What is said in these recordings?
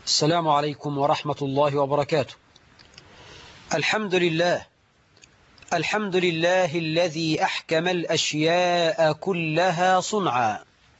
السلام عليكم ورحمة الله وبركاته. الحمد لله الذي أحكم الأشياء كلها صنعا،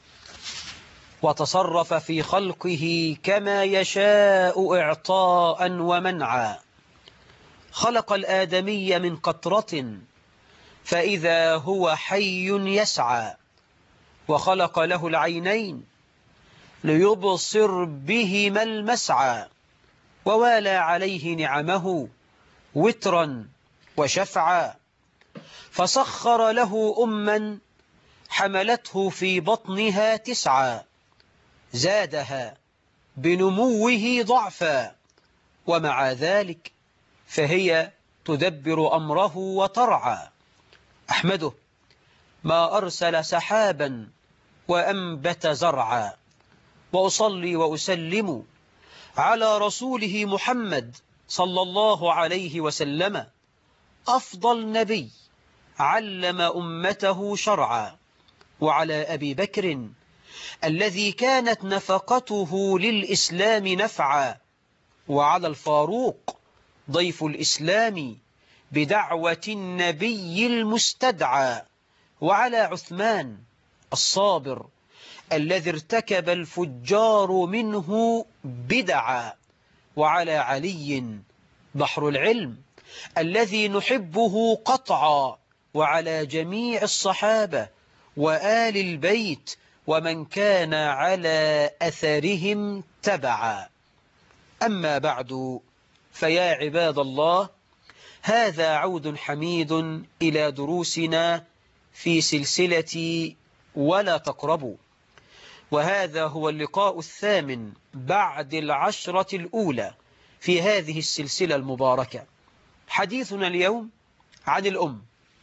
وتصرف في خلقه كما يشاء إعطاء ومنعا. خلق الآدمي من قطرة فإذا هو حي يسعى، وخلق له العينين ليبصر بهما المسعى، ووالى عليه نعمه وترا وشفعا، فسخر له أما حملته في بطنها 9، زادها بنموه ضعفا، ومع ذلك فهي تدبر أمره وترعى. أحمده ما أرسل سحابا وأنبت زرعا، وأصلي وأسلم على رسوله محمد صلى الله عليه وسلم، أفضل نبي علم أمته شرعا، وعلى أبي بكر الذي كانت نفقته للإسلام نفعا، وعلى الفاروق ضيف الإسلام بدعوة النبي المستدعى، وعلى عثمان الصابر الذي ارتكب الفجار منه بدعا، وعلى علي بحر العلم الذي نحبه قطعا، وعلى جميع الصحابة وآل البيت ومن كان على أثرهم تبعا. أما بعد، فيا عباد الله، هذا عود حميد إلى دروسنا في سلسلة ولا تقربوا، وهذا هو اللقاء الثامن بعد 10 الأولى في هذه السلسلة المباركة. حديثنا اليوم عن الأم.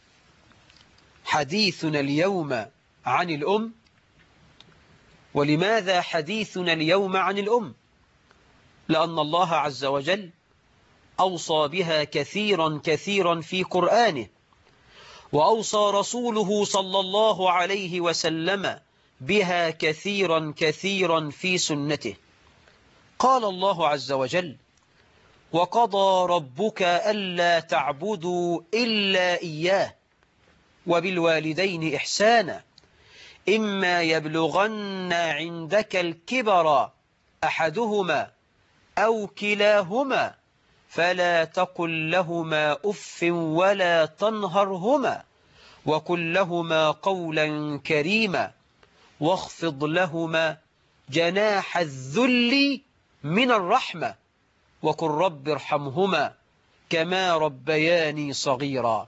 حديثنا اليوم عن الأم. ولماذا حديثنا اليوم عن الأم؟ لأن الله عز وجل أوصى بها كثيرا في قرآنه، وأوصى رسوله صلى الله عليه وسلم بها كثيرا في سنته. قال الله عز وجل: وقضى ربك ألا تعبدوا إلا إياه وبالوالدين إحسانا إما يبلغن عندك الكبر أحدهما أو كلاهما فلا تقل لهما أف ولا تنهرهما وقل لهما قولا كريما واخفض لهما جناح الذل من الرحمة وقل رب ارحمهما كما ربياني صغيرا.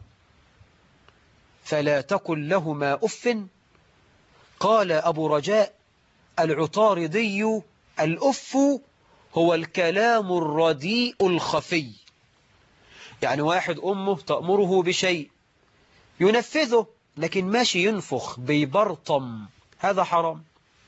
فلا تقل لهما أف. قال أبو رجاء العطاردي: الأف هو الكلام الرديء الخفي، يعني واحد أمه تأمره بشيء ينفذه لكن ماشي ينفخ بيبرطم، هذا حرام،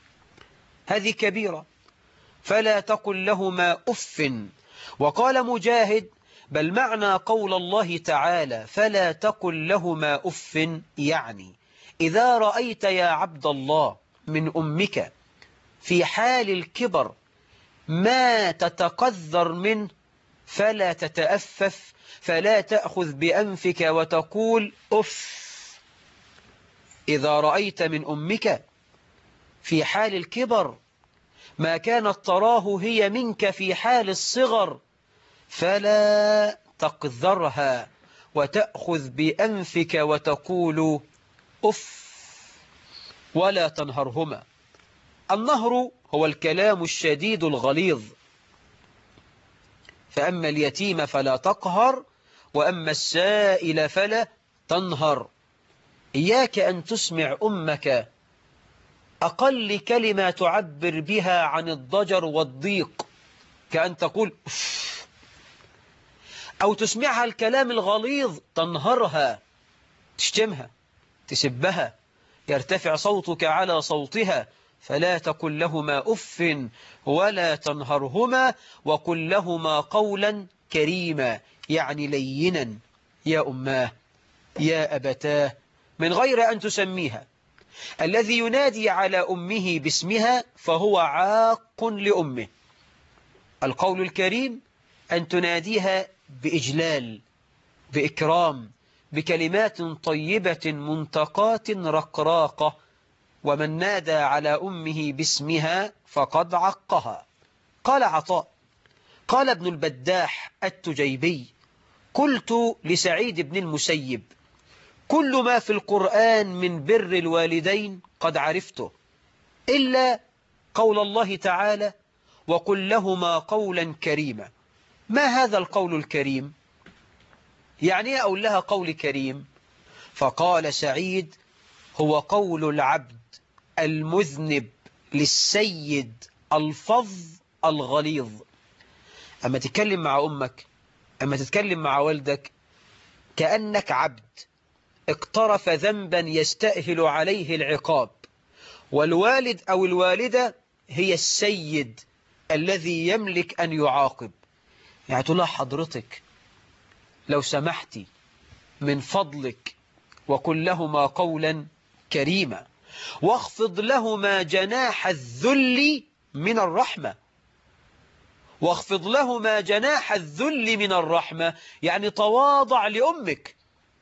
هذه كبيرة. فلا تقل لهما أف. وقال مجاهد: بل معنى قول الله تعالى فلا تقل لهما أف، يعني إذا رأيت يا عبد الله من أمك في حال الكبر ما تتقذر منه فلا تتأفف، فلا تأخذ بأنفك وتقول أف. إذا رأيت من أمك في حال الكبر ما كانت تراه هي منك في حال الصغر فلا تقذرها وتأخذ بأنفك وتقول أف. ولا تنهرهما. النهر هو الكلام الشديد الغليظ. فأما اليتيم فلا تقهر وأما السائل فلا تنهر. إياك أن تسمع أمك أقل كلمة تعبر بها عن الضجر والضيق، كأن تقول أف، أو تسمعها الكلام الغليظ تنهرها، تشتمها، تسبها، يرتفع صوتك على صوتها. فلا تقل لهما أف ولا تنهرهما وقل لهما قولا كريما، يعني لينا، يا أماه، يا أبتاه، من غير أن تسميها. الذي ينادي على أمه باسمها فهو عاق لأمه. القول الكريم أن تناديها بإجلال، بإكرام، بكلمات طيبة منتقات رقراقة. ومن نادى على أمه باسمها فقد عقها. قال عطاء: قال ابن البداح التجيبي: قلت لسعيد بن المسيب: كل ما في القرآن من بر الوالدين قد عرفته، إلا قول الله تعالى: وقل لهما قولا كريما. ما هذا القول الكريم؟ يعني إيه أقول لها قول كريم؟ فقال سعيد: هو قول العبد المذنب للسيد الفظ الغليظ. أما تتكلم مع أمك، أما تتكلم مع والدك، كأنك عبد اقترف ذنبا يستأهل عليه العقاب، والوالد أو الوالدة هي السيد الذي يملك أن يعاقب. يعني تقول لها: حضرتك لو سمحتي من فضلك وقل لهما قولا كريما، واخفض لهما جناح الذل من الرحمة. واخفض لهما جناح الذل من الرحمة يعني تواضع لأمك،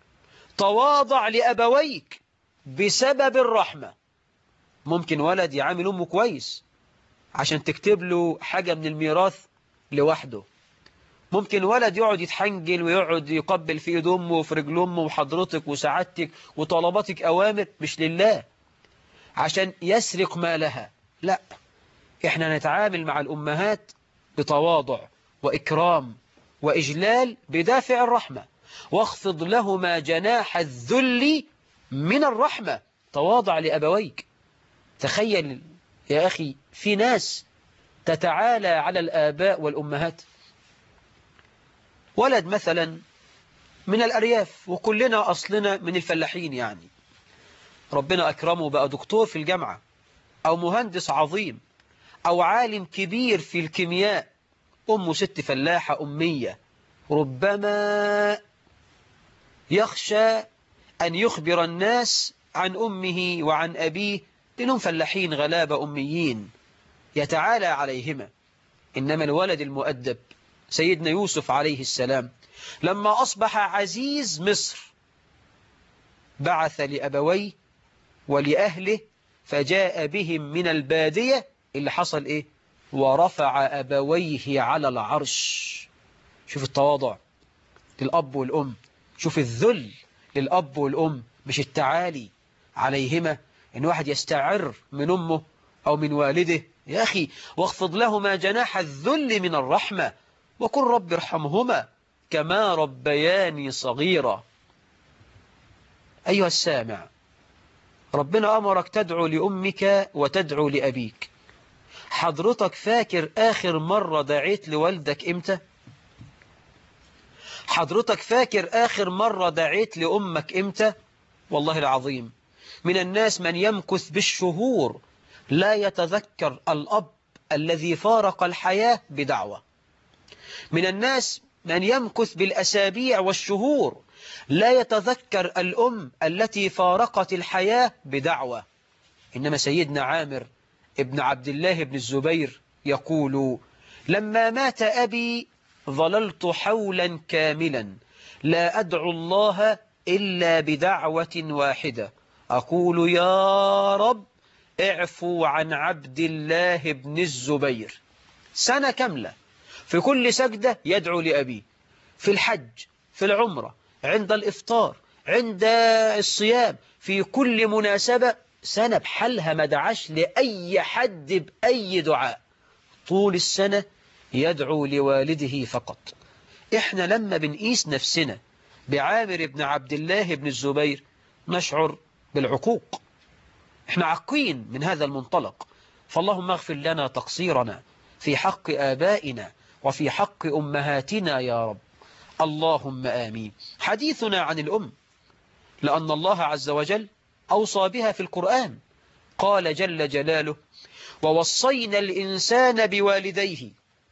تواضع لأبويك بسبب الرحمة. ممكن ولد يعامل أمه كويس عشان تكتب له حاجة من الميراث لوحده. ممكن ولد يقعد يتحنجل ويقعد يقبل في ايد امه وفي رجل امه وحضرتك وسعادتك وطلباتك أوامر مش لله عشان يسرق مالها. لا، احنا نتعامل مع الأمهات بتواضع وإكرام وإجلال بدافع الرحمة. واخفض لهما جناح الذل من الرحمة، تواضع لأبويك. تخيل يا أخي، في ناس تتعالى على الآباء والأمهات. ولد مثلا من الأرياف، وكلنا أصلنا من الفلاحين، يعني ربنا أكرمه بقى دكتور في الجامعة أو مهندس عظيم أو عالم كبير في الكيمياء. أمه ست فلاحة أمية، ربما يخشى أن يخبر الناس عن أمه وعن أبيه لأنهم فلاحين غلابة أميين يتعالى عليهما. إنما الولد المؤدب سيدنا يوسف عليه السلام لما أصبح عزيز مصر بعث لأبويه ولأهله فجاء بهم من البادية. اللي حصل إيه؟ ورفع أبويه على العرش. شوف التواضع للأب والأم، شوف الذل للأب والأم، مش التعالي عليهما. إن واحد يستعر من أمه أو من والده. يا أخي، واخفض لهما جناح الذل من الرحمة وقل رب ارحمهما كما ربياني صغيرا. أيها السامع، ربنا أمرك تدعو لأمك وتدعو لأبيك. حضرتك فاكر آخر مرة دعيت لوالدك إمتى؟ حضرتك فاكر آخر مرة دعيت لأمك إمتى؟ والله العظيم من الناس من يمكث بالشهور لا يتذكر الأب الذي فارق الحياة بدعوة. من الناس من يمكث بالأسابيع والشهور لا يتذكر الأم التي فارقت الحياة بدعوة. إنما سيدنا عامر ابن عبد الله بن الزبير يقول: لما مات أبي ظللت حولا كاملا لا أدعو الله إلا بدعوة واحدة، أقول: يا رب اعفو عن عبد الله بن الزبير. سنة كاملة في كل سجدة يدعو لأبيه، في الحج، في العمرة، عند الإفطار، عند الصيام، في كل مناسبة، سنة بحالها ما دعاش لأي حد بأي دعاء. طول السنة يدعو لوالده فقط. إحنا لما بنقيس نفسنا بعامر بن عبد الله بن الزبير نشعر بالعقوق. إحنا عاقين من هذا المنطلق. فاللهم اغفر لنا تقصيرنا في حق آبائنا وفي حق أمهاتنا يا رب. اللهم آمين. حديثنا عن الأم، لأن الله عز وجل أوصى بها في القرآن. قال جل جلاله: ووصينا الإنسان بوالديه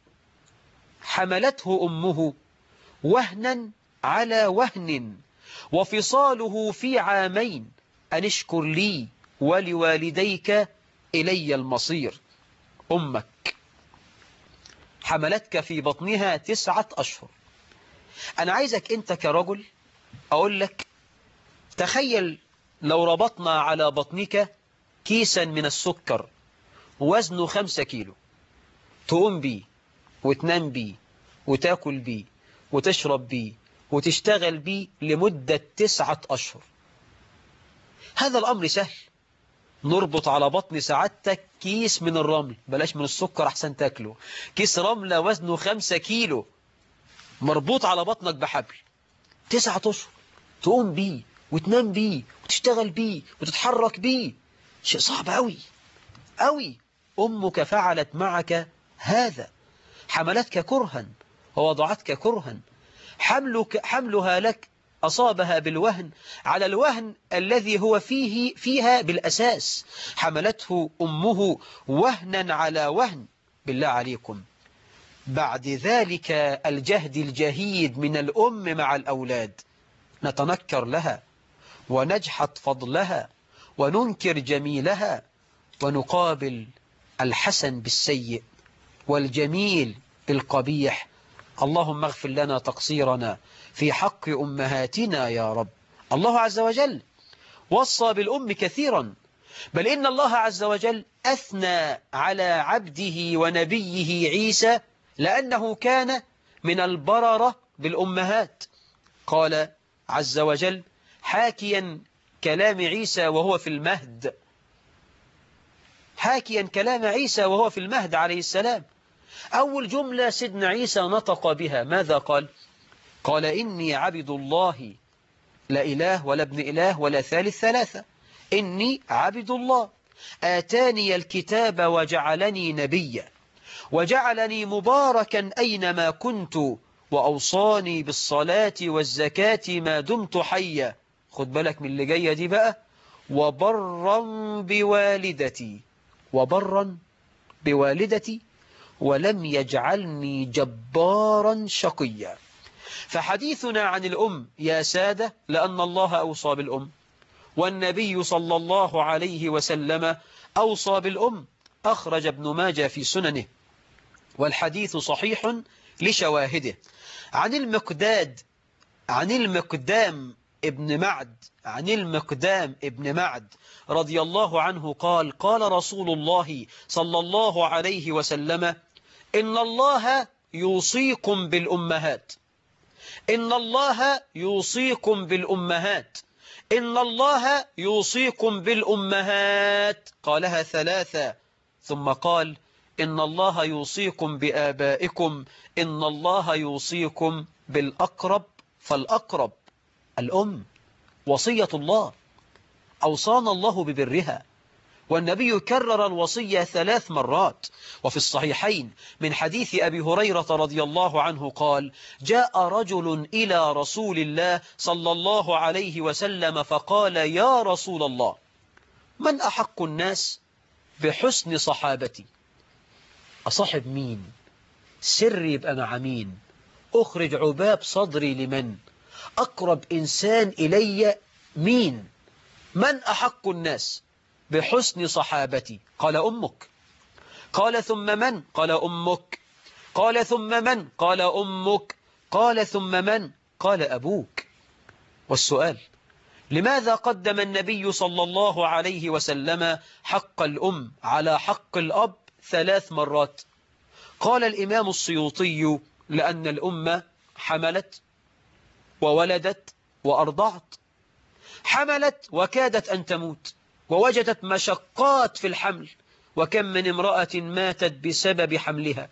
حملته أمه وهنا على وهن وفصاله في عامين أن اشكر لي ولوالديك إلي المصير. أمك حملتك في بطنها 9 أشهر. أنا عايزك أنت كرجل أقول لك تخيل لو ربطنا على بطنك كيسا من السكر وزنه 5 كيلو، تقوم بيه وتنام بيه وتاكل بيه وتشرب بيه وتشتغل بيه لمدة 9 أشهر. هذا الأمر سهل. نربط على بطن سعادتك كيس من الرمل، بلاش من السكر أحسن تاكله، كيس رملة وزنه 5 كيلو مربوط على بطنك بحبل 9 أشهر، تقوم بيه وتنام بيه وتشتغل بيه وتتحرك بيه. شيء صعب أوي أوي. أمك فعلت معك هذا، حملتك كرها ووضعتك كرها. حملها لك أصابها بالوهن على الوهن الذي هو فيها بالأساس. حملته أمه وهنا على وهن. بالله عليكم، بعد ذلك الجهد الجهيد من الأم مع الأولاد نتنكر لها ونجحد فضلها وننكر جميلها ونقابل الحسن بالسيء والجميل بالقبيح. اللهم اغفر لنا تقصيرنا في حق أمهاتنا يا رب. الله عز وجل وصى بالأم كثيرا، بل إن الله عز وجل أثنى على عبده ونبيه عيسى لأنه كان من البررة بالأمهات. قال عز وجل حاكيا كلام عيسى وهو في المهد، حاكيا كلام عيسى وهو في المهد عليه السلام. أول جملة سيدنا عيسى نطق بها ماذا قال؟ قال إني عبد الله لا إله ولا ابن إله ولا ثالث ثلاثة، إني عبد الله آتاني الكتاب وجعلني نبيا وجعلني مباركا أينما كنت وأوصاني بالصلاة والزكاة ما دمت حيا. خد بالك من اللي جاية دي بقى، وبرا بوالدتي، وبرا بوالدتي ولم يجعلني جبارا شقيا. فحديثنا عن الأم يا سادة لأن الله أوصى بالأم، والنبي صلى الله عليه وسلم أوصى بالأم. أخرج ابن ماجه في سننه والحديث صحيح لشواهده عن المقدام ابن معد رضي الله عنه قال قال رسول الله صلى الله عليه وسلم إن الله يوصيكم بالأمهات، إن الله يوصيكم بالأمهات، إن الله يوصيكم بالأمهات. قالها 3 ثم قال إن الله يوصيكم بآبائكم، إن الله يوصيكم بالأقرب. فالأقرب الأم، وصية الله أوصانا الله ببرها، والنبي كرر الوصية 3 مرات. وفي الصحيحين من حديث أبي هريرة رضي الله عنه قال جاء رجل إلى رسول الله صلى الله عليه وسلم فقال يا رسول الله من أحق الناس بحسن صحابتي؟ أصاحب مين؟ سر يبقى مع مين؟ أخرج عباب صدري لمن؟ أقرب إنسان إلي مين؟ من أحق الناس بحسن صحابتي؟ قال أمك. قال ثم من؟ قال أمك. قال ثم من؟ قال أمك. قال ثم من؟ قال أبوك. والسؤال لماذا قدم النبي صلى الله عليه وسلم حق الأم على حق الأب 3 مرات؟ قال الإمام السيوطي لأن الأم حملت وولدت وأرضعت. حملت وكادت أن تموت ووجدت مشقات في الحمل، وكم من امرأة ماتت بسبب حملها.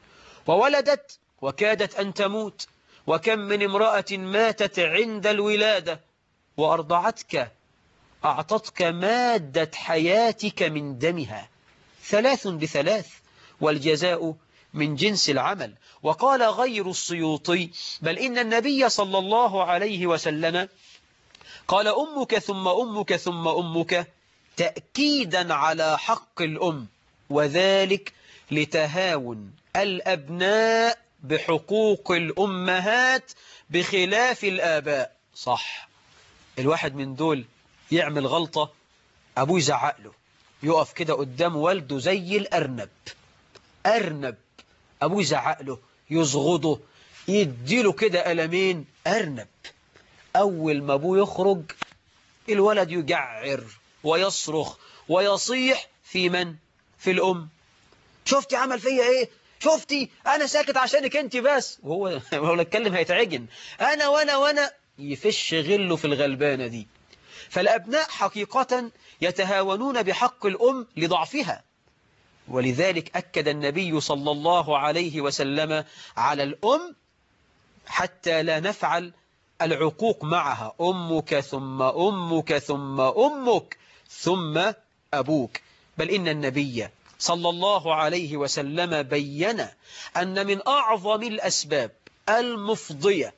وولدت وكادت أن تموت، وكم من امرأة ماتت عند الولادة. وأرضعتك، أعطتك مادة حياتك من دمها. 3 ب3، والجزاء من جنس العمل. وقال غير السيوطي بل إن النبي صلى الله عليه وسلم قال أمك ثم أمك ثم أمك تأكيدا على حق الأم، وذلك لتهاون الأبناء بحقوق الأمهات بخلاف الآباء. صح، الواحد من دول يعمل غلطة أبوه يزعق له، يقف كده قدام والده زي الأرنب، أرنب أبوه يزعق له، يزغضه، يديله كده ألمين. أرنب. أول ما أبوه يخرج الولد يجعر ويصرخ ويصيح في من؟ في الأم. شفتي عمل فيا إيه؟ شفتي أنا ساكت عشانك أنت بس. وهو لو اتكلم هيتعجن. أنا وأنا يفش غله في الغلبانة دي. فالأبناء حقيقة يتهاونون بحق الأم لضعفها، ولذلك أكد النبي صلى الله عليه وسلم على الأم حتى لا نفعل العقوق معها. أمك ثم أمك ثم أمك ثم أبوك. بل إن النبي صلى الله عليه وسلم بين أن من أعظم الأسباب المفضية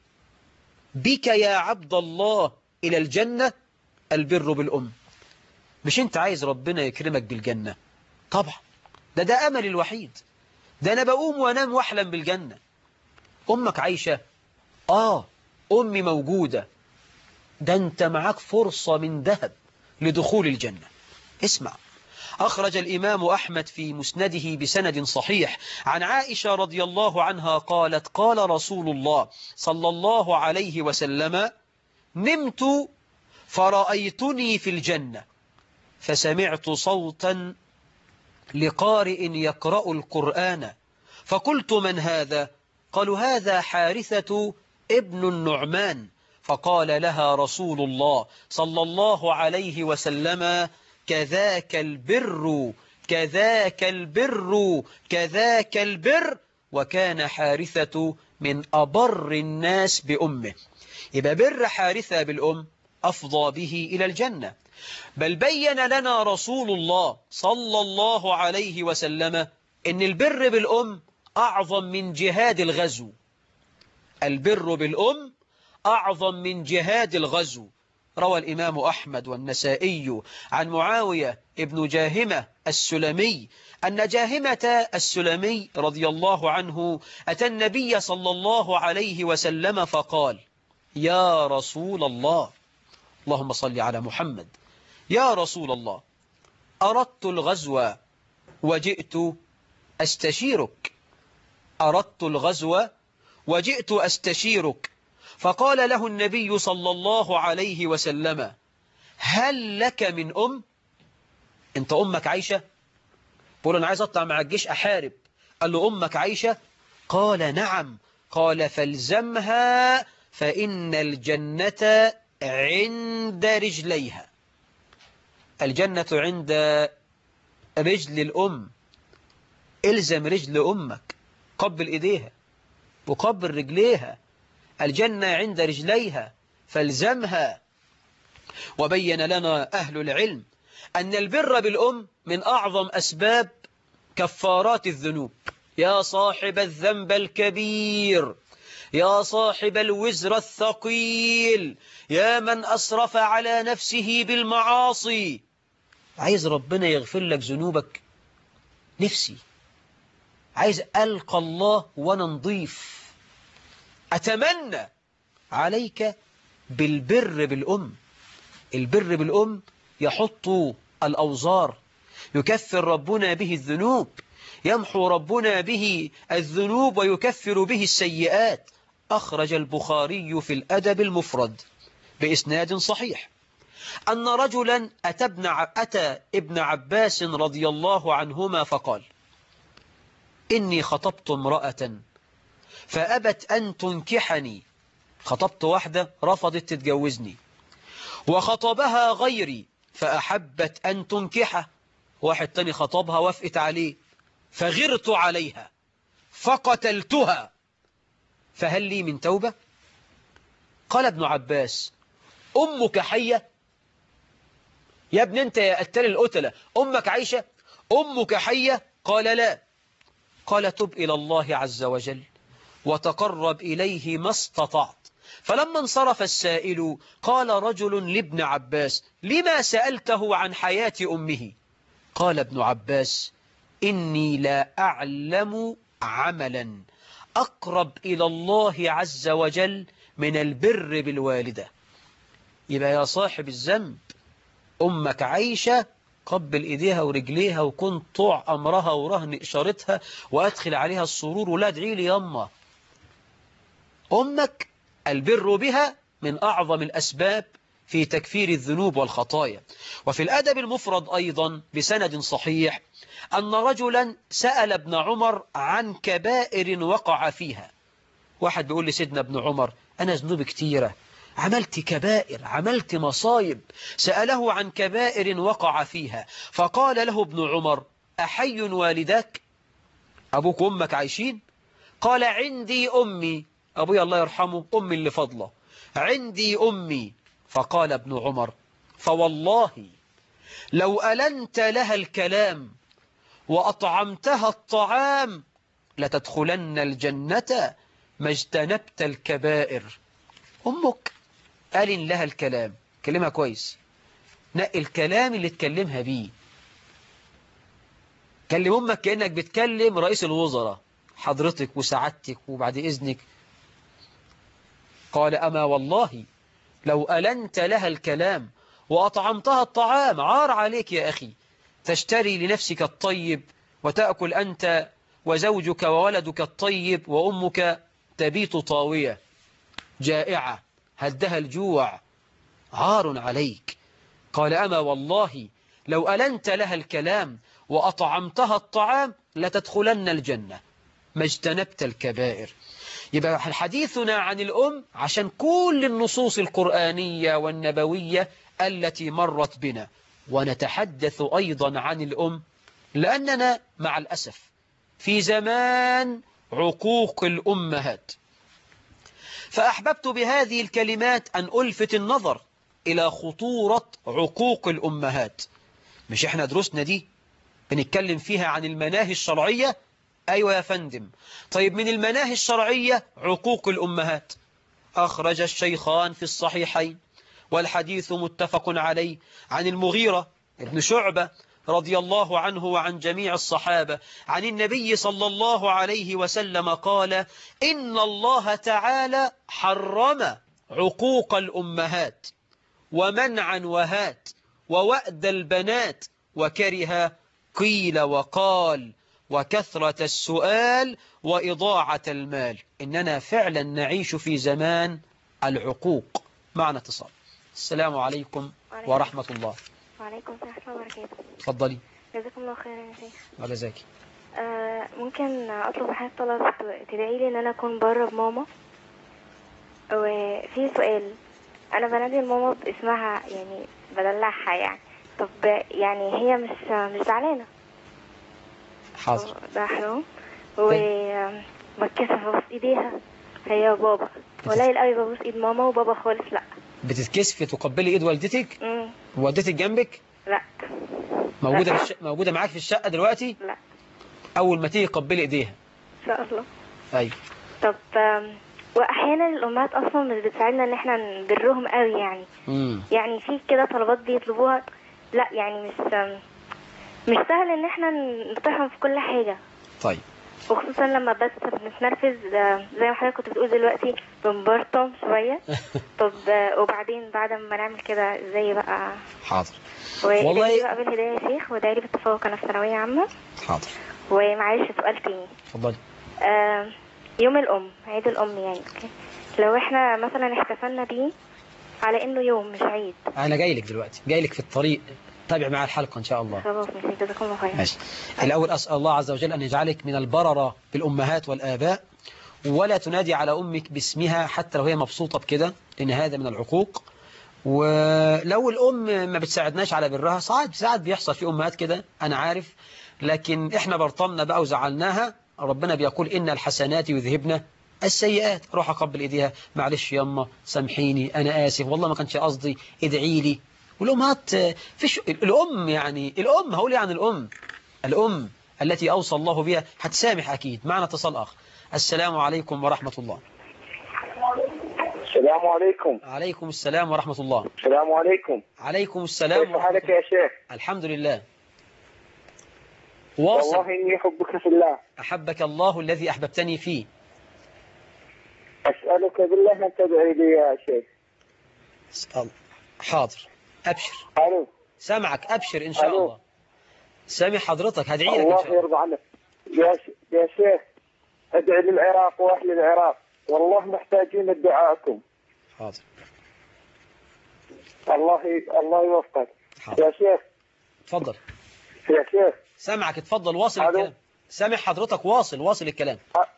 بك يا عبد الله إلى الجنة البر بالأم. مش أنت عايز ربنا يكرمك بالجنة؟ طبعا ده أمل الوحيد. ده أنا بقوم وأنام وأحلم بالجنة. أمك عايشة؟ أمي موجودة. ده أنت معاك فرصة من ذهب لدخول الجنة. اسمع، أخرج الإمام أحمد في مسنده بسند صحيح عن عائشة رضي الله عنها قالت: قال رسول الله صلى الله عليه وسلم: نمت فرأيتني في الجنة فسمعت صوتا لقارئ يقرأ القرآن فقلت: من هذا؟ قالوا: هذا حارثة ابن النعمان. فقال لها رسول الله صلى الله عليه وسلم: كذاك البر كذاك البر كذاك البر. وكان حارثة من أبر الناس بأمه. يبقى بر حارثة بالأم أفضى به إلى الجنة. بل بين لنا رسول الله صلى الله عليه وسلم إن البر بالأم أعظم من جهاد الغزو. البر بالأم أعظم من جهاد الغزو. روى الإمام أحمد والنسائي عن معاوية ابن جاهمة السلمي أن جاهمة السلمي رضي الله عنه أتى النبي صلى الله عليه وسلم فقال: يا رسول الله، اللهم صل على محمد، يا رسول الله، أردت الغزو وجئت أستشيرك. أردت الغزو وجئت أستشيرك. فقال له النبي صلى الله عليه وسلم: هل لك من أم؟ أنت أمك عايشة؟ بقول أنا عايز أطلع مع الجيش أحارب. قال له: أمك عايشة؟ قال: نعم. قال: فالزمها فإن الجنة عند رجليها. الجنة عند رجل الأم. إلزم رجل أمك، قبل إيديها وقبل رجليها. الجنة عند رجليها فالزمها. وبين لنا أهل العلم أن البر بالأم من أعظم أسباب كفارات الذنوب. يا صاحب الذنب الكبير، يا صاحب الوزر الثقيل، يا من أسرف على نفسه بالمعاصي، عايز ربنا يغفر لك ذنوبك؟ نفسي عايز ألقى الله وأنا نضيف. أتمنى عليك بالبر بالأم. البر بالأم يحط الأوزار، يكفر ربنا به الذنوب، يمحو ربنا به الذنوب ويكفر به السيئات. أخرج البخاري في الأدب المفرد بإسناد صحيح أن رجلا أتى ابن عباس رضي الله عنهما فقال: إني خطبت امرأة فأبت أن تنكحني. خطبت واحدة رفضت تتجوزني. وخطبها غيري فأحبت أن تنكحه. واحد تاني خطبها وافقت عليه، فغرت عليها فقتلتها، فهل لي من توبة؟ قال ابن عباس: أمك حية؟ يا ابن أنت يا قتال القتلة، أمك عايشة؟ أمك حية؟ قال لا. قال: تب إلى الله عز وجل وتقرب إليه ما استطعت. فلما انصرف السائل قال رجل لابن عباس: لما سألته عن حياة أمه؟ قال ابن عباس: إني لا أعلم عملا أقرب إلى الله عز وجل من البر بالوالدة. يبقى يا صاحب الذنب، أمك عايشة؟ قبل إيديها ورجليها وكن طوع أمرها ورهن إشارتها وأدخل عليها السرور ولا ادعي لي يما. أمك البر بها من أعظم الأسباب في تكفير الذنوب والخطايا. وفي الأدب المفرد أيضا بسند صحيح أن رجلا سأل ابن عمر عن كبائر وقع فيها. واحد بيقول لسيدنا ابن عمر أنا ذنوبي كتيرة، عملت كبائر، عملت مصايب. سأله عن كبائر وقع فيها، فقال له ابن عمر أحي والداك؟ أبوك وأمك عايشين؟ قال عندي أمي، أبوي الله يرحمه أمي اللي فضله، عندي أمي. فقال ابن عمر فوالله لو ألنت لها الكلام وأطعمتها الطعام لتدخلن الجنة ما اجتنبت الكبائر. أمك ألن لها الكلام، كلمها كويس، نقي الكلام اللي تكلمها بيه. كلم أمك كأنك بتكلم رئيس الوزراء، حضرتك وسعادتك وبعد إذنك. قال أما والله لو ألنت لها الكلام وأطعمتها الطعام، عار عليك يا أخي تشتري لنفسك الطيب وتأكل أنت وزوجك وولدك الطيب وأمك تبيت طاوية جائعة هدها الجوع، عار عليك. قال أما والله لو ألنت لها الكلام وأطعمتها الطعام لتدخلن الجنة ما اجتنبت الكبائر. يبقى حديثنا عن الأم عشان كل النصوص القرآنية والنبوية التي مرت بنا، ونتحدث أيضا عن الأم لأننا مع الأسف في زمان عقوق الأمهات. فأحببت بهذه الكلمات أن ألفت النظر إلى خطورة عقوق الأمهات. مش إحنا دروسنا دي بنتكلم فيها عن المناهي الشرعية؟ أيوة يا فندم. طيب من المناهي الشرعية عقوق الأمهات. أخرج الشيخان في الصحيحين والحديث متفق عليه عن المغيرة ابن شعبة رضي الله عنه وعن جميع الصحابة عن النبي صلى الله عليه وسلم قال إن الله تعالى حرم عقوق الأمهات ومنعا وهات ووأد البنات وكره قيل وقال وكثرة السؤال وإضاعة المال. إننا فعلا نعيش في زمان العقوق. معنا اتصال. السلام عليكم ورحمة الله. وعليكم السلام ورحمة الله وبركاته. تفضلي. جزاكم الله خيرا يا شيخ. على ذاك. ممكن أطلب حاجة طلب تدعي لي إن أنا أكون بره بماما. وفي سؤال، أنا بنادي الماما باسمها يعني بدلعها يعني، طب يعني هي مش زعلانة؟ حاضر. ده حرام. وبتكسف ببوس ايديها هي وبابا، قليل قوي ببوس ايد ماما وبابا خالص لا. بتتكسفي تقبلي ايد والدتك؟ والدتك جنبك؟ لا. موجودة لا. موجودة معاك في الشقة دلوقتي؟ لا. أول ما تيجي قبلي ايديها إن شاء الله. أيوة. طب وأحيانا الأمهات أصلا مش بتساعدنا إن احنا نبرهم قوي يعني. يعني في كده طلبات بيطلبوها، لا يعني مش سهل إن احنا نطيعهم في كل حاجة. طيب. وخصوصا لما بس بنتنرفز زي ما حضرتك كنت بتقول دلوقتي بنبرطم شوية. طب وبعدين بعد ما نعمل كده ازاي بقى؟ حاضر. والله بقى بالهداية يا شيخ، ودايري بالتفوق أنا في ثانوية عامة. حاضر. ومعلش سؤال تاني. اتفضلي. يوم الأم، عيد الأم يعني، لو احنا مثلا احتفلنا بيه على انه يوم مش عيد. انا جاي لك دلوقتي، جاي لك في الطريق، تابع معي الحلقة إن شاء الله. خلاص ماشي، جزاكم الله خير. ماشي. الأول أسأل الله عز وجل أن يجعلك من البررة بالأمهات والآباء، ولا تنادي على أمك باسمها حتى لو هي مبسوطة بكده، لأن هذا من العقوق. ولو الأم ما بتساعدناش على برها، ساعات بيحصل في أمهات كده أنا عارف، لكن إحنا برطمنا بقى وزعلناها. ربنا بيقول إن الحسنات يذهبن السيئات. روح أقبل إيديها، معلش يما سامحيني أنا آسف والله ما كانش قصدي، ادعي لي. والأمهات الأم يعني الأم هقول يعني الأم التي أوصى الله بها هتسامح أكيد. معنا اتصال آخر. السلام عليكم ورحمة الله. السلام عليكم. عليكم السلام ورحمة الله. السلام عليكم. عليكم السلام. كيف حالك يا شيخ؟ الحمد لله. واصل. والله إني أحبك في الله. أحبك الله الذي أحببتني فيه. أسألك بالله أن تدعي لي يا شيخ. اسأل. حاضر. أبشر. ألو. سامعك أبشر إن شاء ألو. الله. سامع حضرتك، هدعي لك إن الله شاء الله. يرضى عنك يا شيخ، ادعي للعراق واهل العراق، والله محتاجين دعائكم. حاضر. الله يوفقك. حاضر. يا شيخ اتفضل. يا شيخ سامعك، اتفضل واصل ألو. الكلام. سامع حضرتك، واصل الكلام.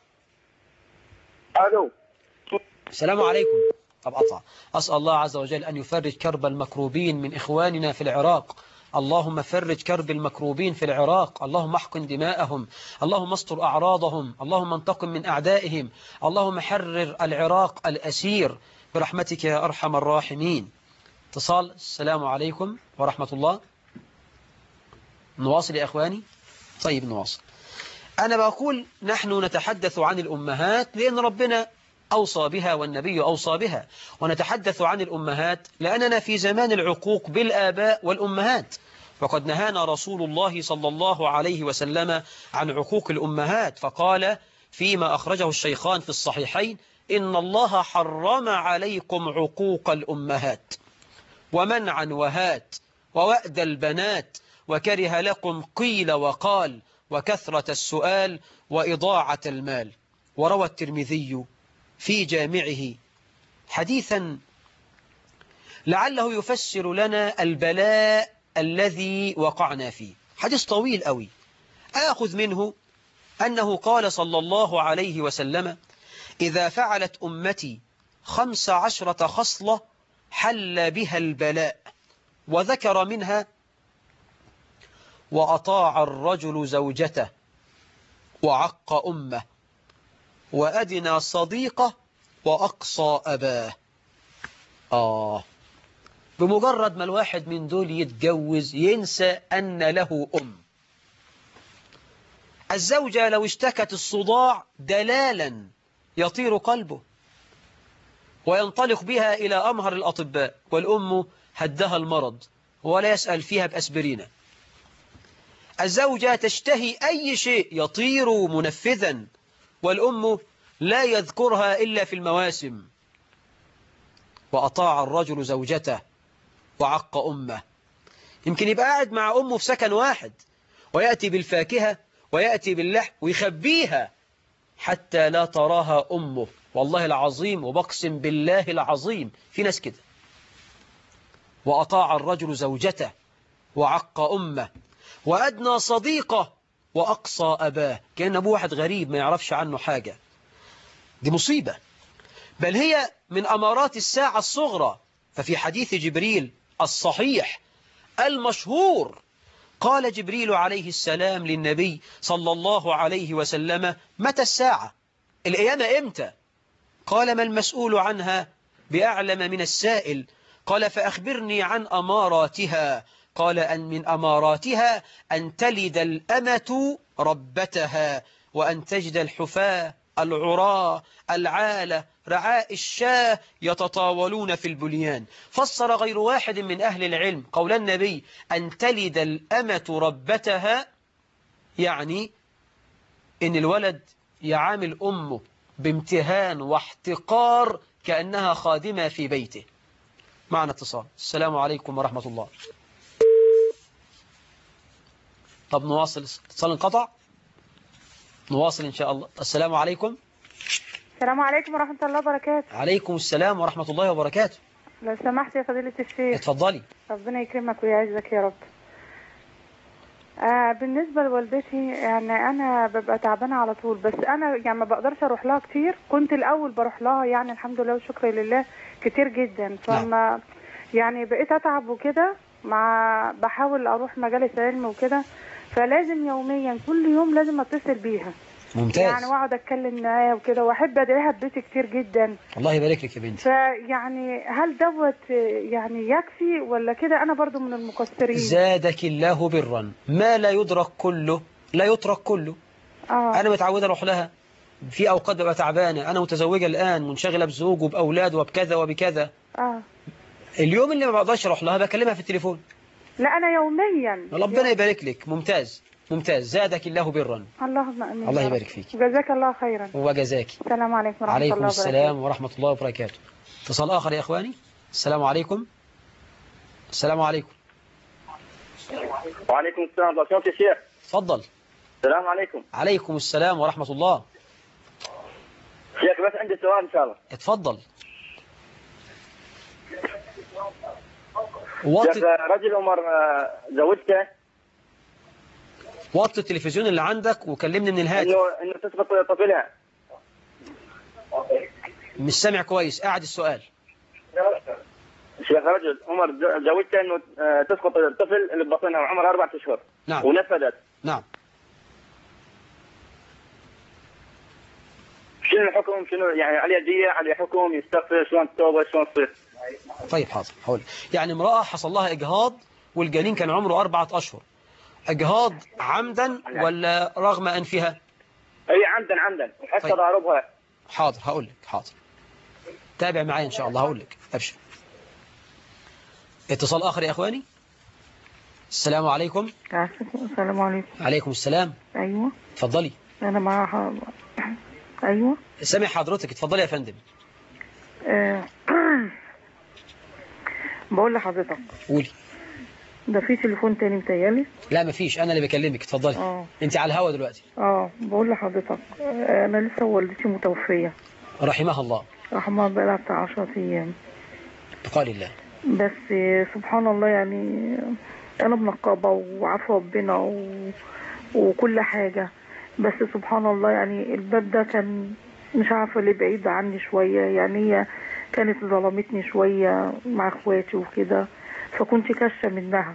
الو. السلام عليكم. طب أطلع. أسأل الله عز وجل أن يفرج كرب المكروبين من إخواننا في العراق. اللهم فرج كرب المكروبين في العراق، اللهم احقن دماءهم، اللهم استر أعراضهم، اللهم انتقم من أعدائهم، اللهم حرر العراق الأسير برحمتك يا أرحم الراحمين. اتصال. السلام عليكم ورحمة الله. نواصل يا أخواني. طيب نواصل. أنا بقول نحن نتحدث عن الأمهات لأن ربنا أوصى بها والنبي أوصى بها، ونتحدث عن الأمهات لأننا في زمان العقوق بالآباء والأمهات، وقد نهانا رسول الله صلى الله عليه وسلم عن عقوق الأمهات، فقال فيما أخرجه الشيخان في الصحيحين: إن الله حرم عليكم عقوق الأمهات ومنعا وهات ووأد البنات، وكره لكم قيل وقال وكثرة السؤال وإضاعة المال. وروى الترمذي في جامعه حديثا لعله يفسر لنا البلاء الذي وقعنا فيه. حديث طويل قوي. آخذ منه أنه قال صلى الله عليه وسلم: إذا فعلت أمتي 15 خصلة حل بها البلاء، وذكر منها: وأطاع الرجل زوجته، وعق أمه، وأدنى صديقه، وأقصى أباه. بمجرد ما الواحد من دول يتجوز ينسى أن له أم. الزوجة لو اشتكت الصداع دلالا يطير قلبه وينطلق بها إلى أمهر الأطباء، والأم هدها المرض ولا يسأل فيها بأسبرينة. الزوجة تشتهي أي شيء يطير منفذا، والأم لا يذكرها إلا في المواسم. وأطاع الرجل زوجته وعق أمه. يمكن يبقى قاعد مع أمه في سكن واحد، ويأتي بالفاكهة ويأتي باللحم ويخبيها حتى لا تراها أمه. والله العظيم وبقسم بالله العظيم في ناس كده. وأطاع الرجل زوجته وعق أمه، وأدنى صديقه، وأقصى أباه. كأن أبوه واحد غريب ما يعرفش عنه حاجة. دي مصيبة، بل هي من أمارات الساعة الصغرى. ففي حديث جبريل الصحيح المشهور قال جبريل عليه السلام للنبي صلى الله عليه وسلم: متى الساعة؟ القيامة إمتى؟ قال: ما المسؤول عنها بأعلم من السائل. قال: فأخبرني عن أماراتها. قال: أن من أماراتها أن تلد الأمة ربتها، وأن تجد الحفاة العراة العالة رعاء الشاة يتطاولون في البنيان. فسر غير واحد من أهل العلم قول النبي أن تلد الأمة ربتها، يعني إن الولد يعامل أمه بامتهان واحتقار كأنها خادمة في بيته. معنا اتصال. السلام عليكم ورحمة الله. طب نواصل. اتصال انقطع، نواصل إن شاء الله. السلام عليكم. السلام عليكم ورحمة الله وبركاته. عليكم السلام ورحمة الله وبركاته. لو سمحت يا فضيلة الشيخ. اتفضلي. ربنا يكرمك ويعزك يا رب. بالنسبة لوالدتي، يعني أنا ببقى تعبانة على طول، بس أنا يعني ما بقدرش أروح لها كتير. كنت الأول بروح لها يعني الحمد لله والشكر لله كتير جدا، فما يعني بقيت أتعب وكده، مع بحاول أروح مجالس علم وكده، فلازم يوميا كل يوم لازم أتصل بيها. ممتاز. يعني واقعد اتكلم معاها وكده، واحب ادعيها ببيتي كتير جدا. الله يبارك لك يا بنتي. فيعني هل دوت يعني يكفي ولا كده انا برضو من المقصرين؟ زادك الله برا. ما لا يدرك كله لا يترك كله. انا متعوده اروح لها في اوقات ببقى تعبانه، انا متزوجه الان منشغله بزوج وباولاد وبكذا وبكذا. اليوم اللي ما بقدرش اروح لها بكلمها في التليفون. لا انا يوميا. ربنا يبارك لك. ممتاز ممتاز. زادك الله برا. اللهم امين. الله يبارك فيك. جزاك الله خيرا. وجزاك. السلام عليكم ورحمه الله وبركاته. عليكم السلام ورحمه الله وبركاته. اتصال اخر يا اخواني. السلام عليكم. السلام عليكم. وعليكم السلام ورحمة الله يا شيخ. اتفضل. السلام عليكم. عليكم السلام ورحمة الله. شيخ بس عندي سؤال إن شاء الله. اتفضل. شيخ رجل عمر زوجته. وطي التلفزيون اللي عندك وكلمني من الهاتف. إنه تسقط طفلها. مش سامع كويس، قاعد السؤال. شيخ رجل عمر زوجته إنه تسقط الطفل اللي ببطنها وعمره 4 أشهر. نعم. ونفذت. نعم. شنو الحكم؟ شنو يعني عليه دية، عليه حكم، يستغفر، شلون التوبة، شلون تصير؟ طيب حاضر هقول. يعني امرأة حصل لها إجهاض والجنين كان عمره 4 أشهر. إجهاض عمدا ولا رغم أنفها؟ أي عمدا وحتى طيب. ضاربها. حاضر هقول لك. حاضر تابع معايا إن شاء الله هقول لك. أبشر. اتصال آخر يا أخواني. السلام عليكم. السلام عليكم. عليكم السلام. ايوه اتفضلي. انا مع ايوه سامع حضرتك، اتفضلي يا فندم. بقول لحضرتك قولي. ده في تليفون تاني متهيألي. لا مفيش، أنا اللي بكلمك. اتفضلي. انت على الهوا دلوقتي. بقول لحضرتك انا لسه والدتي متوفية رحمها الله. رحمها بقالها بتاع 10 ايام. بقال الله. بس سبحان الله يعني انا بنقابة وعفو ربنا وكل حاجة. بس سبحان الله يعني الباب ده كان مش عارفة ليه بعيد عني شوية. يعني هي كانت ظلمتني شوية مع اخواتي وكده، فكنت كاشة منها.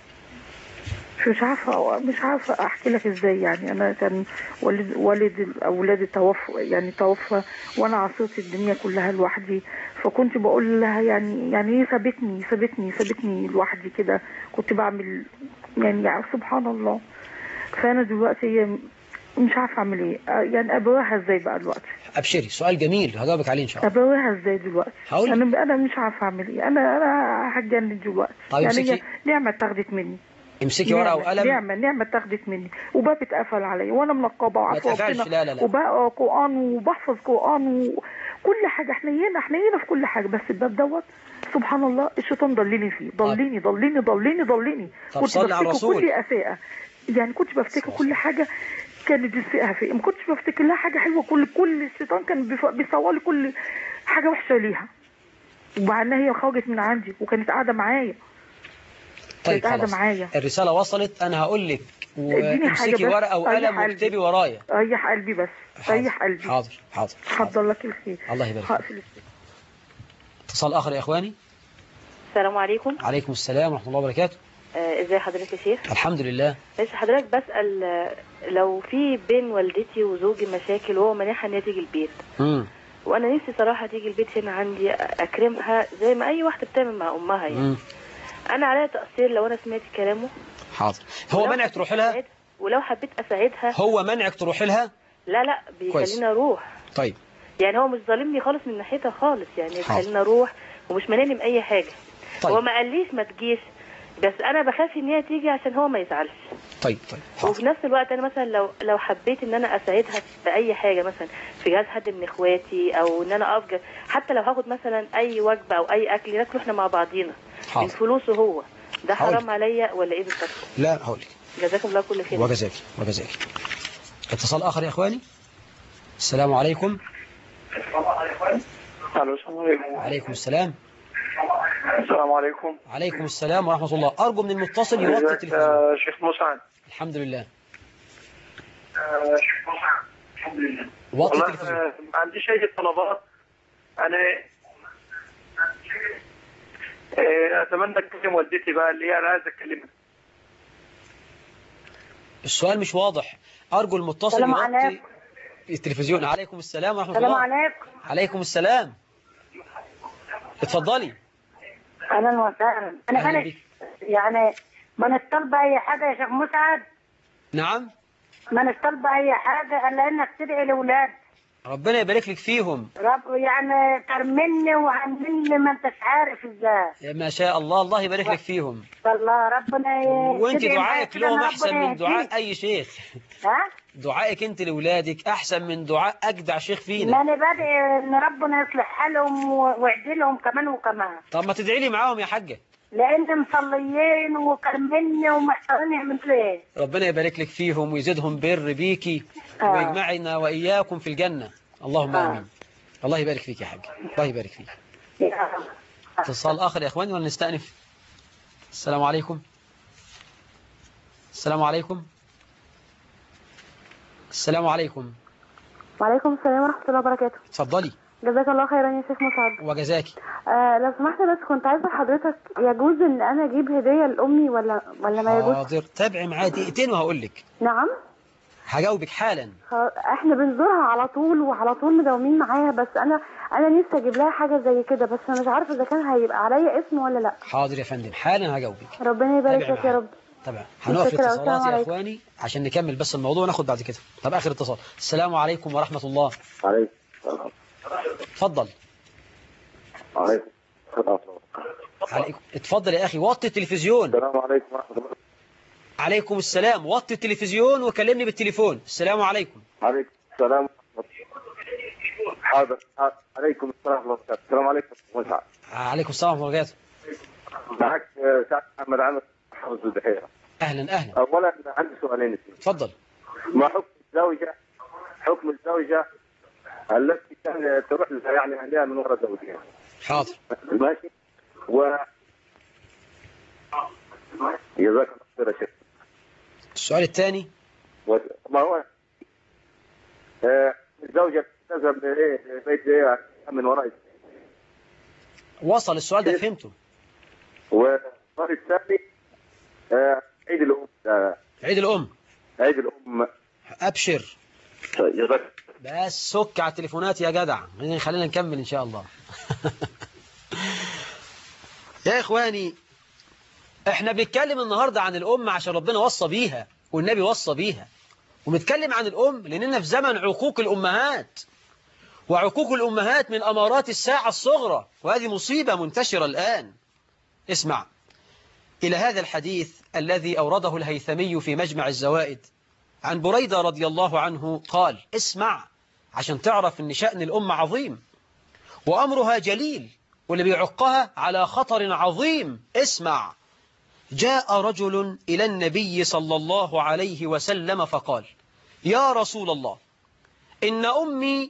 مش عارفة احكي لك ازاي. يعني انا كان والد اولادي توفى وانا عصيت الدنيا كلها لوحدي. فكنت بقول لها يعني ايه سابتني لوحدي كده. كنت بعمل يعني سبحان الله. فانا دلوقتي مش عارفه اعمل ايه. يعني ابوها ازاي بقى دلوقتي؟ ابشري، سؤال جميل هجاوبك عليه ان شاء الله. ابوها ازاي دلوقتي؟ انا مش عارفه اعمل ايه. انا هتجنن دلوقتي. طيب يعني هي نعمه اتاخدت مني. امسكي ورقه وقلم. نعمه اتاخدت مني وباب اتقفل عليا وانا منقبه وعارفه ربنا. لا وبقى قران وبحفظ قران وكل حاجه. احنا هنا في كل حاجه. بس الباب دوت سبحان الله الشيطان ضلني فيه. ضلني. كنت بفتكر كل اساءه. يعني كنت بفتكر كل حاجه كانت بتسيئها فيا. ما كنتش بفتكر لها حاجه حلوه. كل الشيطان كان بيصور لي كل حاجه وحشه ليها. وبعدين هي خرجت من عندي وكانت قاعده معايا. طيب خلاص. الرساله وصلت. انا هقول لك وامسكي ورقه وقلم واكتبي ورايا. ريح قلبي بس. ريح قلبي. حاضر. حضر لك الخير. الله يبارك فيك. اتصال اخر يا اخواني. السلام عليكم. عليكم السلام ورحمه الله وبركاته. ازي حضرتك يا شيخ؟ الحمد لله. بس حضرتك بسأل لو في بين والدتي وزوجي مشاكل وهو مانعها ان هي تيجي البيت. وانا نفسي صراحه تيجي البيت هنا عندي اكرمها زي ما اي واحده بتعمل مع امها يعني. انا عليا تقصير لو انا سمعت كلامه؟ حاضر. هو منعك تروحي لها؟ ولو حبيت اساعدها. هو منعك تروحي لها؟ لا بيخليني اروح. طيب. يعني هو مش ظالمني خالص من ناحيتها خالص. يعني بيخليني اروح ومش مانعني من اي حاجه. طيب. هو ما قاليش ما تجيش، بس انا بخاف ان هي تيجي عشان هو ما يزعلش. طيب. وفي نفس الوقت انا مثلا لو حبيت ان انا اساعدها في اي حاجه، مثلا في جهاز حد من اخواتي، او ان انا اقف حتى لو هاخد مثلا اي وجبه او اي اكل ناكله احنا مع بعضينا من فلوسه هو، ده حرام عليا ولا ايه بالظبط؟ لا هقول لك. جزاكم الله كل خير. وجزاك. اتصال اخر يا اخواني. السلام عليكم. السلام عليكم. عليكم السلام. السلام عليكم. عليكم السلام ورحمة الله. أرجو من المتصل يوطي التلفزيون. شيخ مسعد. الحمد لله. شيخ مسعد. الحمد لله. وطي التلفزيون. ما عندي شيء طلبات. أنا أتمنى أكلم والدتي بقى اللي هي أنا عايز أكلمها. السؤال مش واضح. أرجو المتصل يوطي التلفزيون. عليكم السلام ورحمة الله. السلام عليكم. عليكم السلام. اتفضلي. اهلا وسهلا. انا يعني ما نطلب اي حاجه يا شيخ مسعد. نعم. ما نطلب اي حاجه الا انك تدعي لاولاد. ربنا يبارك لك فيهم. يعني كرمني وعملني ما انتش عارف ازاي. ما شاء الله. الله يبارك لك فيهم. والله ربنا وانت دعائك لهم احسن من دعاء اي شيخ. دعائك انت لاولادك احسن من دعاء اجدع شيخ فينا. ما انا بدعي ان ربنا يصلح حالهم ويعدلهم كمان وكمان. طب ما تدعي لي معاهم يا حاجه. لان مصليين وكرملني ومحتارين يعملوا ايه. ربنا يبارك لك فيهم ويزيدهم بر بيكي ويجمعنا وإياكم في الجنة. اللهم آمين. الله يبارك فيك يا حاج. الله يبارك فيك. اتصال آخر يا أخواني ولا نستأنف؟ السلام عليكم. السلام عليكم. السلام عليكم. وعليكم السلام ورحمة الله وبركاته. اتفضلي. جزاك الله خيرا يا شيخ مسعد. وجزاكي. لو سمحت بس كنت عايزة حضرتك يجوز ان انا اجيب هدية لامي ولا ما يجوز؟ حاضر، تابعي معايا دقيقتين وهقول لك. نعم. هجاوبك حالا. احنا بنزورها على طول وعلى طول مداومين معاها، بس انا نفسي اجيب لها حاجة زي كده، بس انا مش عارفة اذا كان هيبقى عليا اسم ولا لا. حاضر يا فندم، حالا هجاوبك. ربنا يبارك لك يا رب. طبعا هنقف الاتصالات يا اخواني عشان نكمل بس الموضوع وناخد بعد كده. طب اخر اتصال. السلام عليكم ورحمة الله. عليكم. اتفضل. عليكم. اتفضل يا اخي، وطي التلفزيون. السلام عليكم ورحمة الله. عليكم السلام. وطي التلفزيون وكلمني بالتليفون. السلام عليكم. عليكم السلام. حاضر. عليكم السلام ورحمة الله. السلام عليكم مسعد. عليكم السلام ورحمة الله وبركاته. معك سعد محمد عامر حافظ البحيرة. اهلا. اولا عندي سؤالين. اتفضل. ما حكم الزوجة التي كان تروح لها يعني اهلها من وراء زوجها؟ حاضر. ماشي. جزاك الله خير يا شيخ. السؤال الثاني. ما هو الزوجة تذهب بيت من وراء. وصل السؤال ده، فهمته. والسؤال الثاني عيد الأم. عيد الأم. أبشر. جزاك. بس سك على التليفونات يا جدع، خلينا نكمل إن شاء الله. يا إخواني، إحنا بنتكلم النهاردة عن الأم عشان ربنا وصى بيها والنبي وصى بيها، وبنتكلم عن الأم لأننا في زمن عقوق الأمهات، وعقوق الأمهات من أمارات الساعة الصغرى، وهذه مصيبة منتشرة الآن. اسمع إلى هذا الحديث الذي أورده الهيثمي في مجمع الزوائد عن بريدة رضي الله عنه قال: اسمع عشان تعرف أن شأن الأم عظيم وأمرها جليل، واللي بيعقها على خطر عظيم. اسمع: جاء رجل إلى النبي صلى الله عليه وسلم فقال: يا رسول الله، إن أمي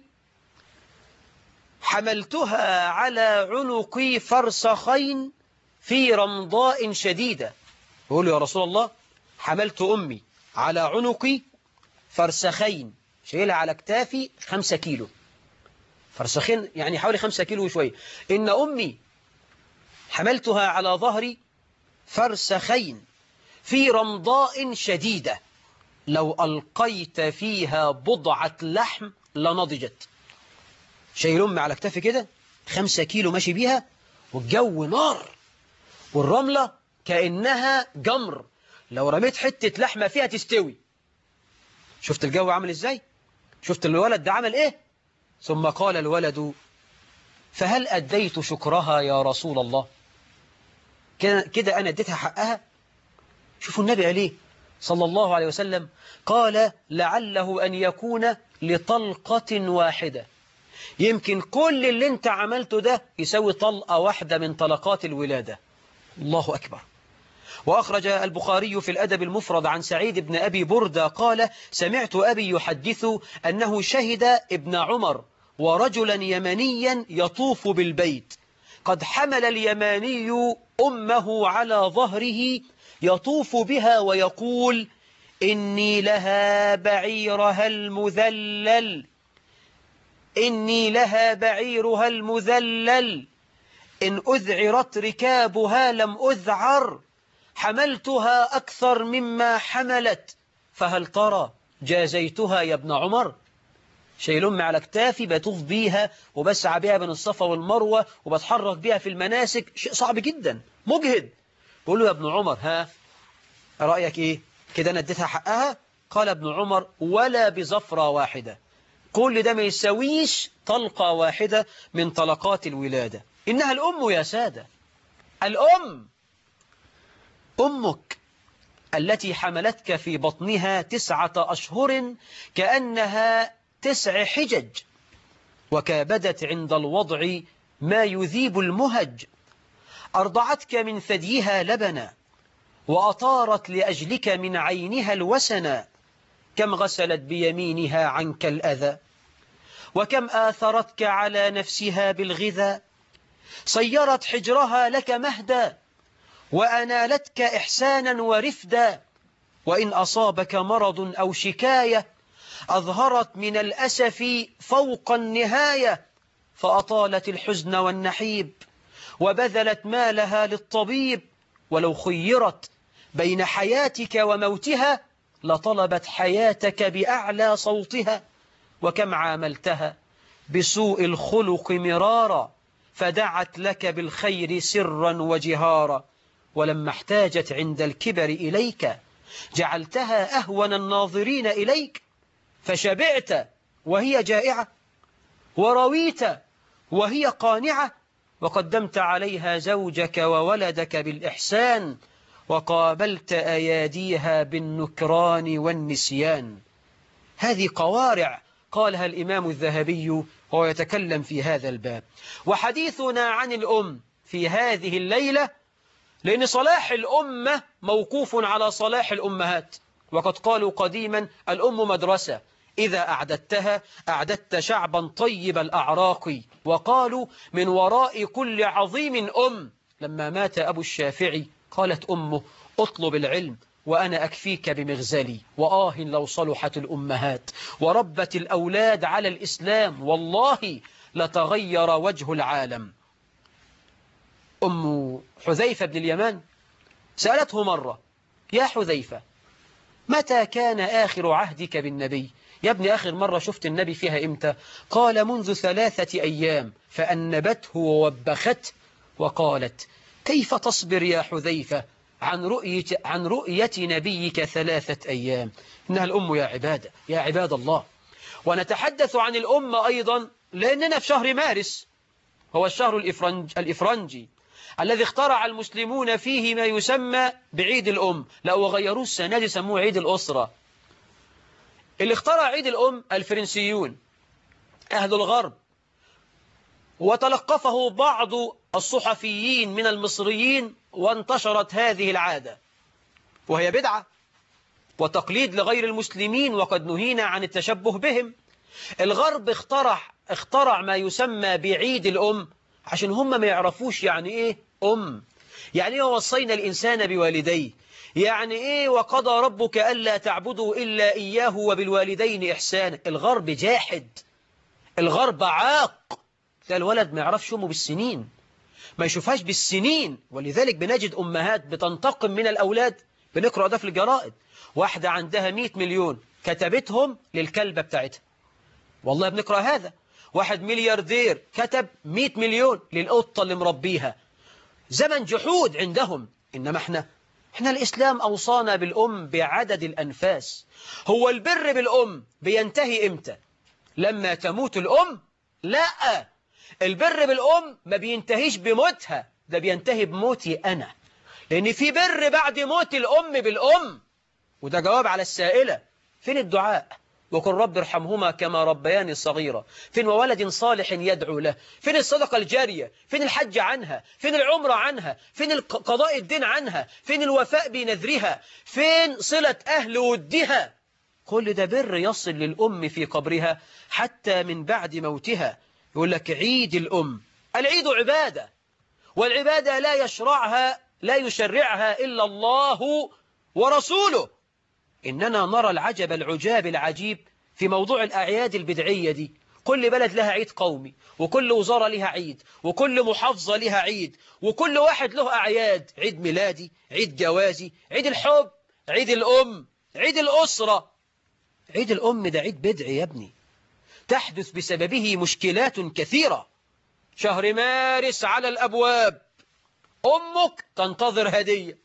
حملتها على عنقي فرسخين في رمضاء شديدة. يقول يا رسول الله، حملت أمي على عنقي فرسخين، شايلها على كتافي 5 كيلو. فرسخين يعني حوالي 5 كيلو وشوية. إن أمي حملتها على ظهري فرسخين في رمضاء شديدة، لو ألقيت فيها بضعة لحم لنضجت. شايل أمي على كتافي كده 5 كيلو ماشي بيها، والجو نار، والرملة كأنها جمر، لو رميت حتة لحمة فيها تستوي. شفت الجو عامل إزاي؟ شفت الولد ده عمل إيه؟ ثم قال الولد: فهل أديت شكرها يا رسول الله؟ كده أنا اديتها حقها؟ شوفوا النبي عليه صلى الله عليه وسلم قال: لعله أن يكون لطلقة واحدة. يمكن كل اللي انت عملته ده يسوي طلقة واحدة من طلقات الولادة. الله أكبر. وأخرج البخاري في الأدب المفرد عن سعيد بن أبي بردة قال: سمعت أبي يحدث أنه شهد ابن عمر ورجلا يمنيا يطوف بالبيت، قد حمل اليماني أمه على ظهره يطوف بها ويقول: إني لها بعيرها المذلل، إني لها بعيرها المذلل، إن أذعرت ركابها لم أذعر، حملتها أكثر مما حملت، فهل ترى جازيتها يا ابن عمر؟ شايل أمي على كتافي، بطوف بيها وبسعى بيها بين الصفا والمروة وبتحرك بيها في المناسك، شيء صعب جدا مجهد. بقول له: يا ابن عمر، ها رأيك إيه؟ كده أنا اديتها حقها؟ قال ابن عمر: ولا بزفرة واحدة. كل ده ما يساويش طلقة واحدة من طلقات الولادة. إنها الأم يا سادة، الأم، أمك التي حملتك في بطنها 9 أشهر كأنها 9 حجج، وكابدت عند الوضع ما يذيب المهج، أرضعتك من ثديها لبنا وأطارت لأجلك من عينها الوسنا، كم غسلت بيمينها عنك الأذى وكم آثرتك على نفسها بالغذا، صيرت حجرها لك مهدا وأنالتك إحسانا ورفدا، وإن أصابك مرض أو شكاية أظهرت من الأسف فوق النهاية، فأطالت الحزن والنحيب وبذلت مالها للطبيب، ولو خيرت بين حياتك وموتها لطلبت حياتك بأعلى صوتها، وكم عاملتها بسوء الخلق مرارا فدعت لك بالخير سرا وجهارا، ولما احتاجت عند الكبر إليك جعلتها أهون الناظرين إليك، فشبعت وهي جائعة ورويت وهي قانعة، وقدمت عليها زوجك وولدك بالإحسان وقابلت أياديها بالنكران والنسيان. هذه قوارع قالها الإمام الذهبي وهو يتكلم في هذا الباب. وحديثنا عن الأم في هذه الليلة لأن صلاح الأمة موقوف على صلاح الأمهات، وقد قالوا قديما الأم مدرسة إذا أعددتها أعددت شعبا طيب الأعراق، وقالوا من وراء كل عظيم أم. لما مات أبو الشافعي قالت أمه اطلب العلم وأنا أكفيك بمغزلي، وآه لو صلحت الأمهات وربت الأولاد على الإسلام والله لتغير وجه العالم. أم حذيفة بن اليمان سألته مرة يا حذيفة متى كان آخر عهدك بالنبي؟ يا ابني آخر مرة شفت النبي فيها إمتى؟ قال منذ 3 أيام، فأنبته ووبخته وقالت كيف تصبر يا حذيفة عن رؤية نبيك 3 أيام؟ إنها الأم يا عباد الله. ونتحدث عن الأم أيضا لأننا في شهر مارس، هو الشهر الإفرنجي الذي اخترع المسلمون فيه ما يسمى بعيد الأم. لا وغيروه السنة دي سموه عيد الأسرة. اللي اخترع عيد الأم الفرنسيون أهل الغرب، وتلقفه بعض الصحفيين من المصريين وانتشرت هذه العادة، وهي بدعة وتقليد لغير المسلمين، وقد نهينا عن التشبه بهم. الغرب اخترع ما يسمى بعيد الأم عشان هم ما يعرفوش يعني إيه أم، يعني إيه وصينا الإنسان بوالديه، يعني إيه وقضى ربك ألا تعبدوا إلا إياه وبالوالدين إحسانا. الغرب جاحد، الغرب عاق، تلاقي الولد ما يعرفش أمه بالسنين، ما يشوفهاش بالسنين. ولذلك بنجد أمهات بتنتقم من الأولاد. بنقرأ ده في الجرائد، واحدة عندها 100 مليون كتبتهم للكلبة بتاعتها، والله بنقرأ هذا. واحد ملياردير كتب 100 مليون للقطة اللي مربيها. زمن جحود عندهم. إنما احنا الإسلام أوصانا بالأم بعدد الأنفاس. هو البر بالأم بينتهي إمتى؟ لما تموت الأم؟ لا، البر بالأم ما بينتهيش بموتها، ده بينتهي بموتي أنا، لأن في بر بعد موت الأم بالأم. وده جواب على السائلة فين الدعاء؟ وقل رب ارحمهما كما ربياني صغيرة. فين وولد صالح يدعو له؟ فين الصدقة الجارية؟ فين الحج عنها؟ فين العمرة عنها؟ فين قضاء الدين عنها؟ فين الوفاء بنذرها؟ فين صلة أهل ودها؟ كل ده بر يصل للأم في قبرها حتى من بعد موتها. يقول لك عيد الأم. العيد عبادة، والعبادة لا يشرعها إلا الله ورسوله. إننا نرى العجب العجاب العجيب في موضوع الأعياد البدعية دي. كل بلد لها عيد قومي، وكل وزارة لها عيد، وكل محافظة لها عيد، وكل واحد له أعياد: عيد ميلادي، عيد جوازي، عيد الحب، عيد الأم، عيد الأسرة. عيد الأم ده عيد بدعي يا ابني، تحدث بسببه مشكلات كثيرة. شهر مارس على الأبواب، أمك تنتظر هدية،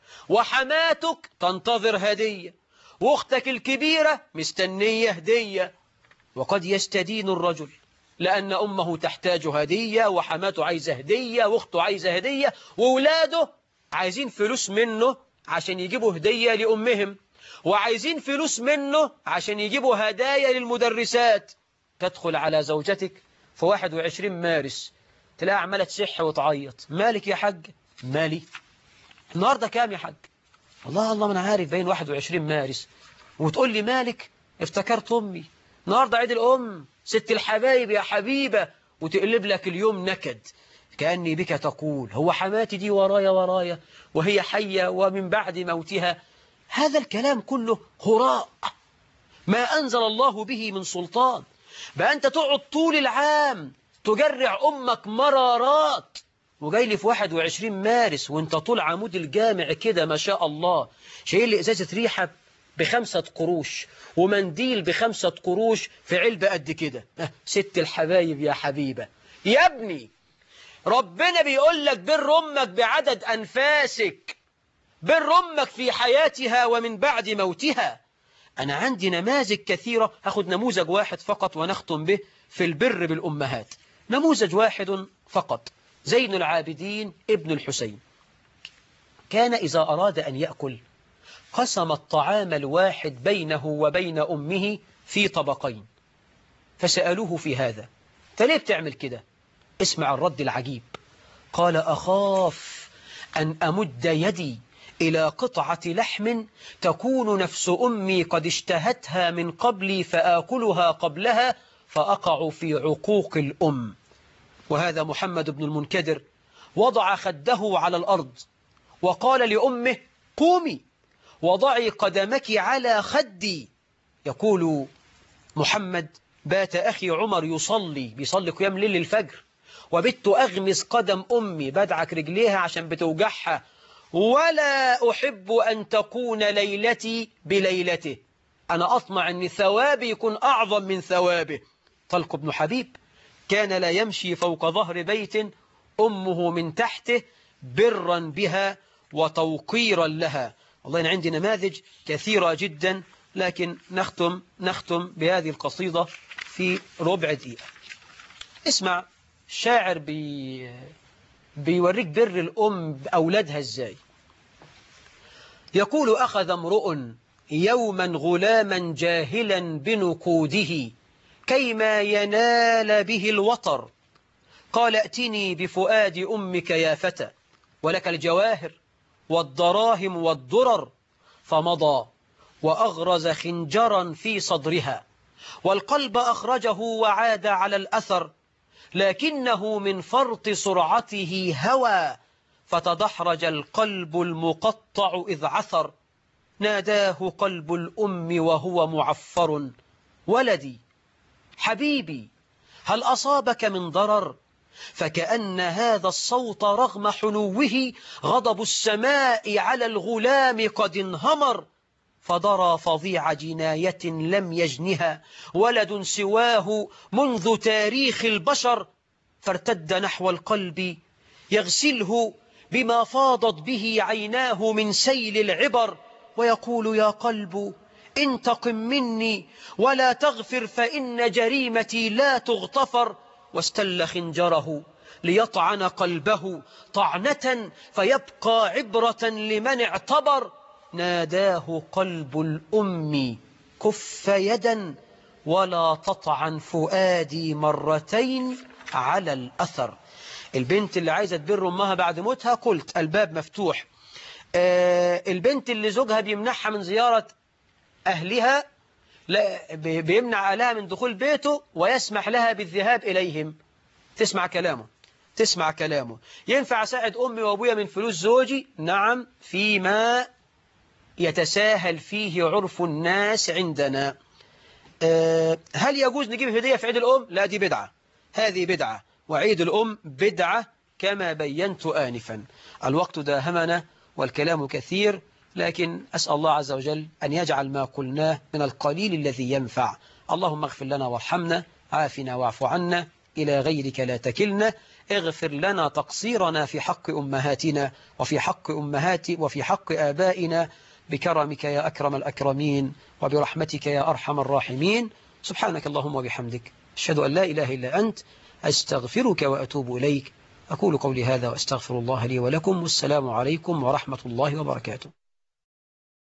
وحماتك تنتظر هدية، واختك الكبيرة مستنية هدية. وقد يستدين الرجل لأن أمه تحتاج هدية، وحماته عايزة هدية، واخته عايزة هدية، وولاده عايزين فلوس منه عشان يجيبوا هدية لأمهم، وعايزين فلوس منه عشان يجيبوا هدايا للمدرسات. تدخل على زوجتك في 21 مارس تلاقيها عمالة تشح وتعيط. مالك يا حاج؟ مالي؟ النهاردة كام يا حاج؟ الله ما أنا عارف باين 21 مارس. وتقول لي مالك؟ افتكرت أمي، النهاردة عيد الأم، ست الحبايب يا حبيبة، وتقلب لك اليوم نكد. كأني بك تقول هو حماتي دي ورايا وهي حية ومن بعد موتها؟ هذا الكلام كله هراء ما أنزل الله به من سلطان. بقى أنت تقعد طول العام تجرع أمك مرارات، وجاي لي في 21 مارس وانت طول عمود الجامع كده ما شاء الله شايل لي إزازة ريحة ب5 قروش ومنديل ب5 قروش في علبة قد كده. ست الحبايب يا حبيبة. يا ابني ربنا بيقول لك بر أمك بعدد أنفاسك، بر أمك في حياتها ومن بعد موتها. أنا عندي نماذج كثيرة، هاخد نموذج واحد فقط ونختم به في البر بالأمهات. نموذج واحد فقط، زين العابدين ابن الحسين كان إذا أراد أن يأكل قسم الطعام الواحد بينه وبين أمه في طبقين، فسألوه في هذا فليه بتعمل كده؟ اسمع الرد العجيب. قال أخاف أن أمد يدي إلى قطعة لحم تكون نفس أمي قد اشتهتها من قبلي فآكلها قبلها فأقع في عقوق الأم. وهذا محمد بن المنكدر وضع خده على الأرض وقال لأمه قومي وضعي قدمك على خدي. يقول محمد بات أخي عمر بيصلي قيام ليل الفجر، وبت أغمس قدم أمي بدعك رجليها عشان بتوجعها، ولا أحب أن تكون ليلتي بليلته، أنا أطمع أن ثوابي يكون أعظم من ثوابه. طلق بن حبيب كان لا يمشي فوق ظهر بيت أمه من تحته برا بها وتوقيرا لها. والله أنا عندي نماذج كثيرة جدا، لكن نختم بهذه القصيدة في ربع دقيقة. اسمع شاعر بيوريك بر الأم بأولادها إزاي. يقول أخذ امرؤ يوما غلاما جاهلا بنقوده كيما ينال به الوطر، قال ائتني بفؤاد أمك يا فتى ولك الجواهر والدراهم والدرر، فمضى وأغرز خنجرا في صدرها والقلب أخرجه وعاد على الأثر، لكنه من فرط سرعته هوى فتدحرج القلب المقطع إذ عثر، ناداه قلب الأم وهو معفر ولدي حبيبي هل أصابك من ضرر، فكأن هذا الصوت رغم حنوه غضب السماء على الغلام قد انهمر، فضرى فظيع جناية لم يجنها ولد سواه منذ تاريخ البشر، فارتد نحو القلب يغسله بما فاضت به عيناه من سيل العبر، ويقول يا قلب انتقم مني ولا تغفر فإن جريمتي لا تغتفر، واستل خنجره ليطعن قلبه طعنة فيبقى عبرة لمن اعتبر، ناداه قلب الأم كف يدا ولا تطعن فؤادي مرتين على الأثر. البنت اللي عايزة تبر أمها بعد موتها قلت الباب مفتوح. البنت اللي زوجها بيمنعها من زيارة أهلها، لا بيمنع أهلها من دخول بيته ويسمح لها بالذهاب إليهم، تسمع كلامه. ينفع أساعد أمي وأبويا من فلوس زوجي؟ نعم، فيما يتساهل فيه عرف الناس عندنا. هل يجوز نجيب هدية في عيد الأم؟ لا، دي بدعة، هذه بدعة، وعيد الأم بدعة كما بينت آنفا. الوقت داهمنا والكلام كثير، لكن أسأل الله عز وجل أن يجعل ما قلناه من القليل الذي ينفع. اللهم اغفر لنا وارحمنا، عافنا واعف عنا، إلى غيرك لا تكلنا، اغفر لنا تقصيرنا في حق أمهاتنا وفي حق آبائنا بكرمك يا أكرم الأكرمين وبرحمتك يا أرحم الراحمين. سبحانك اللهم وبحمدك، أشهد أن لا إله إلا أنت، أستغفرك وأتوب إليك. أقول قولي هذا وأستغفر الله لي ولكم، والسلام عليكم ورحمة الله وبركاته.